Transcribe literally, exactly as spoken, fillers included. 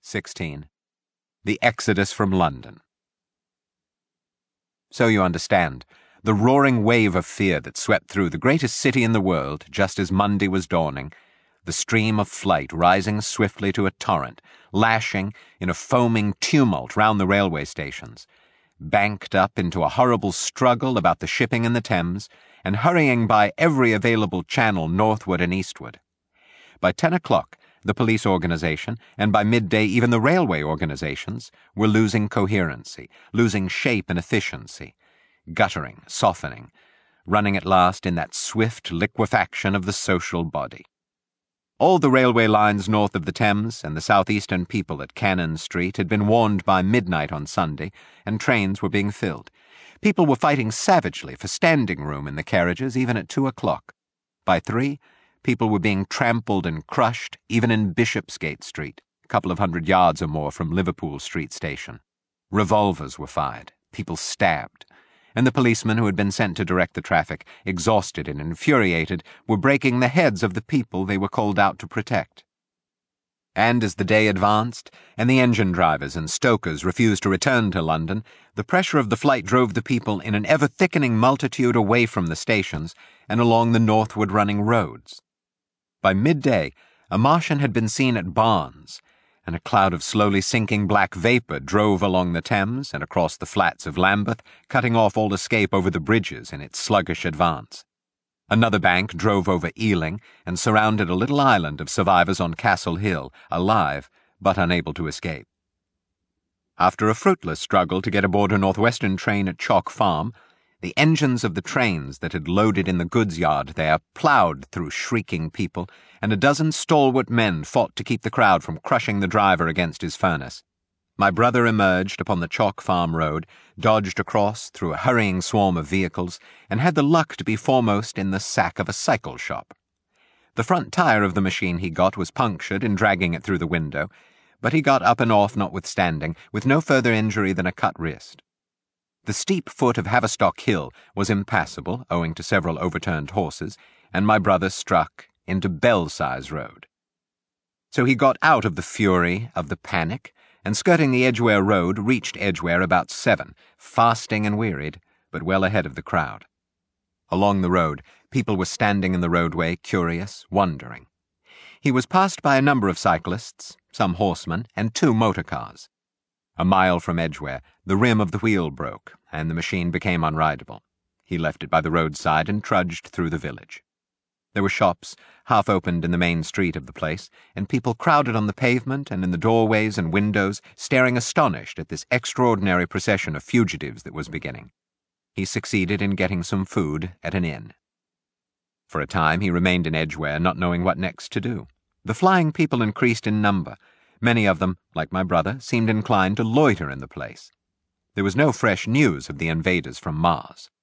sixteen. The Exodus from London. So you understand, the roaring wave of fear that swept through the greatest city in the world just as Monday was dawning, the stream of flight rising swiftly to a torrent, lashing in a foaming tumult round the railway stations, banked up into a horrible struggle about the shipping in the Thames, and hurrying by every available channel northward and eastward. By ten o'clock, the police organization, and by midday even the railway organizations, were losing coherency, losing shape and efficiency, guttering, softening, running at last in that swift liquefaction of the social body. All the railway lines north of the Thames and the southeastern people at Cannon Street had been warned by midnight on Sunday, and trains were being filled. People were fighting savagely for standing room in the carriages even at two o'clock. By three, people were being trampled and crushed even in Bishopsgate Street, a couple of hundred yards or more from Liverpool Street Station. Revolvers were fired, people stabbed, and the policemen who had been sent to direct the traffic, exhausted and infuriated, were breaking the heads of the people they were called out to protect. And as the day advanced, and the engine drivers and stokers refused to return to London, the pressure of the flight drove the people in an ever-thickening multitude away from the stations and along the northward-running roads. By midday, a Martian had been seen at Barnes, and a cloud of slowly sinking black vapour drove along the Thames and across the flats of Lambeth, cutting off all escape over the bridges in its sluggish advance. Another bank drove over Ealing and surrounded a little island of survivors on Castle Hill, alive but unable to escape. After a fruitless struggle to get aboard a Northwestern train at Chalk Farm, the engines of the trains that had loaded in the goods yard there ploughed through shrieking people, and a dozen stalwart men fought to keep the crowd from crushing the driver against his furnace. My brother emerged upon the Chalk Farm road, dodged across through a hurrying swarm of vehicles, and had the luck to be foremost in the sack of a cycle shop. The front tire of the machine he got was punctured in dragging it through the window, but he got up and off notwithstanding, with no further injury than a cut wrist. The steep foot of Haverstock Hill was impassable, owing to several overturned horses, and my brother struck into Belsize Road. So he got out of the fury of the panic, and skirting the Edgware Road, reached Edgware about seven, fasting and wearied, but well ahead of the crowd. Along the road, people were standing in the roadway, curious, wondering. He was passed by a number of cyclists, some horsemen, and two motor cars. A mile from Edgware, the rim of the wheel broke, and the machine became unrideable. He left it by the roadside and trudged through the village. There were shops, half opened in the main street of the place, and people crowded on the pavement and in the doorways and windows, staring astonished at this extraordinary procession of fugitives that was beginning. He succeeded in getting some food at an inn. For a time he remained in Edgware, not knowing what next to do. The flying people increased in number. Many of them, like my brother, seemed inclined to loiter in the place. There was no fresh news of the invaders from Mars.